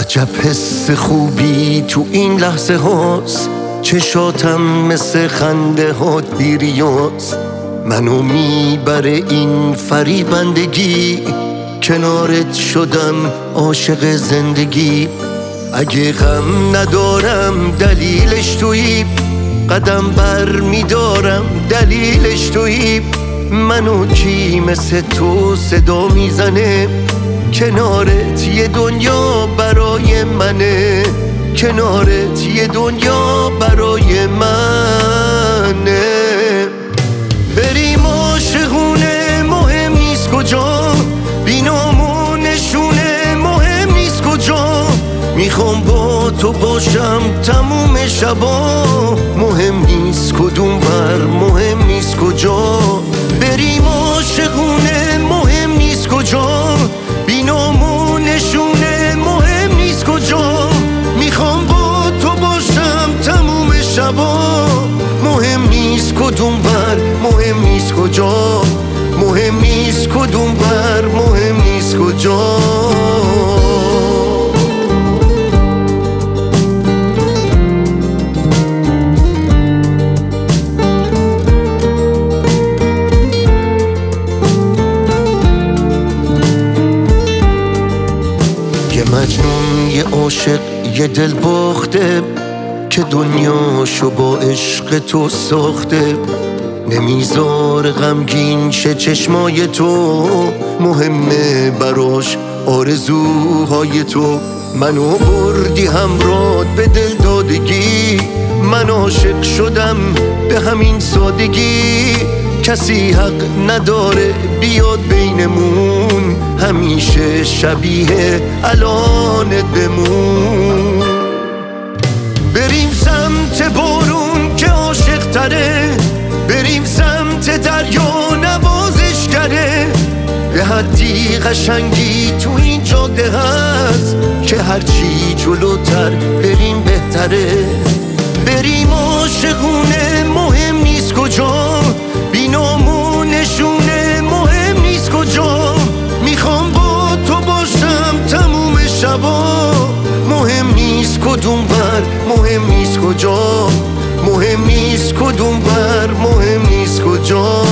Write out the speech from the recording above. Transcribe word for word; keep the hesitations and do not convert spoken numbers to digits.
عجب حس خوبی تو این لحظه هاست، چشاتم مثل خنده ها دیریاست. منو میبره این فریبندگی، کنارت شدم عاشق زندگی. اگه غم ندارم دلیلش تویی، قدم بر میدارم دلیلش تویی. منو کی مثل تو صدا میزنه، کنارت یه دنیا برای منه، کنارت یه دنیا برای منه. بریم عاشقونه مهم نیست کجا، بینامونشونه مهم نیست کجا. میخوام با تو باشم تموم شبا، مهم نیست کدوم بر، مهم نیست کجا. بریم عاشقونه مهم نیست کجا، بینامونشونه مهم نیست کجا. میخوام با تو باشم تموم شبا، مهم نیست کدوم بر، مهم نیست کجا. مهم نیست کدوم بر، مهم نیست کجا. یه مجنون یه عاشق یه دل باخته، که دنیاشو با عشق تو ساخته. نمیذار غمگین شه چشمای تو، مهمه براش آرزوهای تو. منو بردی همراه به دل دادگی، من عاشق شدم به همین سادگی. کسی حق نداره بیاد بینمون، همیشه شبیه الانت بمون. بریم سمت بارون که عاشق تره، بریم سمت دریا نوازش کره. به حدی قشنگی تو این جاده هست، که هرچی جلوتر بریم بهتره. بریم عاشقونه مهم نیست کجا، بینامونشونه مهم نیست کجا. میخوام با تو باشم تموم شبا، مهم نیست کدوم بر، مهم نیست کجا. مهم نیست کدوم بر، مهم نیست کجا.